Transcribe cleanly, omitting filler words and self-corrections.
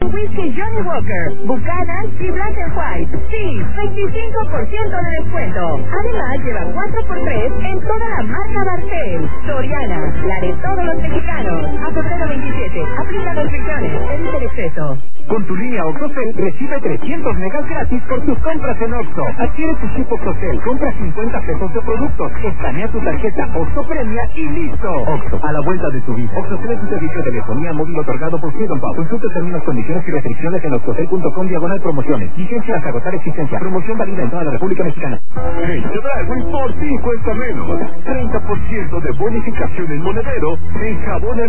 whisky Johnny Walker, Buchanan y Black and White. Sí, 25% de descuento. Además, lleva 4x3 en toda la marca Barcel. Soriana, la de todos los mexicanos. A febrero 27. Aplica restricciones. Evite el exceso. Con tu línea OxoCell recibe 300 megas gratis por tus compras en Oxxo. Adquiere tu chip OxoCell, compra 50 pesos de productos, escanea tu tarjeta Oxxo Premia y listo. Oxxo, a la vuelta de tu vida. OxoCell es un servicio de telefonía móvil otorgado por Freedom Pop. Consulta términos, condiciones y restricciones en oxocell.com/promociones. Vigencia hasta agotar existencia. Promoción válida en toda la República Mexicana. En Chedraui por ti cuesta menos. 30% de bonificación en monedero en jabón